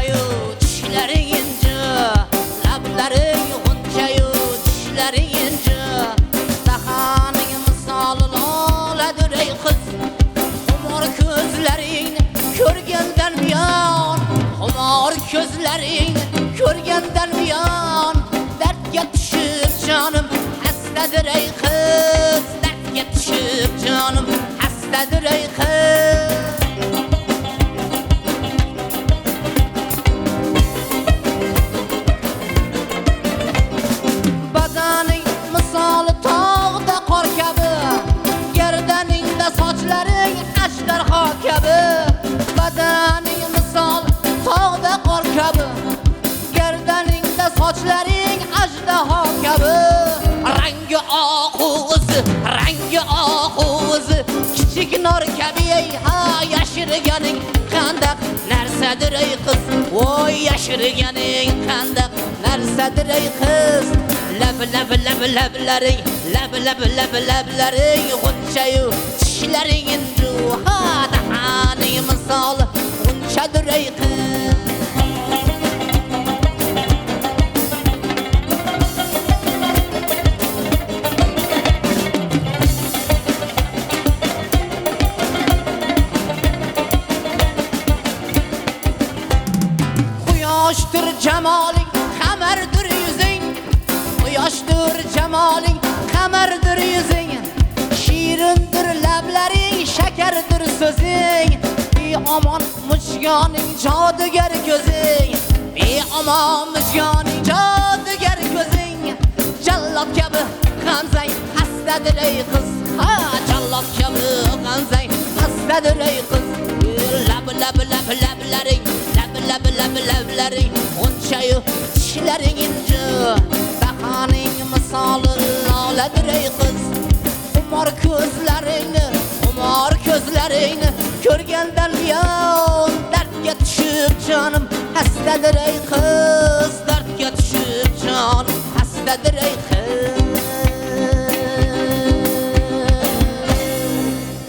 g'unchayu tishlaring inji, lablaring g'unchayu tishlaring inji, dahaning misoli loladir ey qiz, xumor ko'zlaring ko'rgandan buyon, xumor ko'zlaring ko'rgandan buyon, dardga tushib jonim hastadir ey qiz, dardga tushib jonim hastadir ey qiz. Badaning misoli tog'da qor kabi, gerdaningda sochlaring ajdarho kabi. Badaning misoli tog'da qor kabi, gerdaningda sochlaring ajdarho kabi. Rangi oq kichik nor kabi ey ha, yashirganing qandaq narsadir ey qiz, voy yashirganing qandaq narsadir ey qiz. Lablaring g'unchayu tishlaring inju, ha dahaning misoli g'unchadir ey qiz. Quyoshdir jamoling, qamardir yuzing, quyoshdir jamoling, qamardir yuzing, shirindir lablaring, shakardir so'zing, beomon mujgoning, jodugar ko'zing, beomon mujgoning, jodugar ko'zing, jallod kabi g'amzang hastadir ey qiz, ha jallod kabi g'amzang hastadir ey qiz. Lablaring g'unchayu tishlaring inji, dahaning misoli loladir ey qiz, xumor ko'zlaringni ko'rgandan buyon, dardga tushib jonim hastadir ey qiz.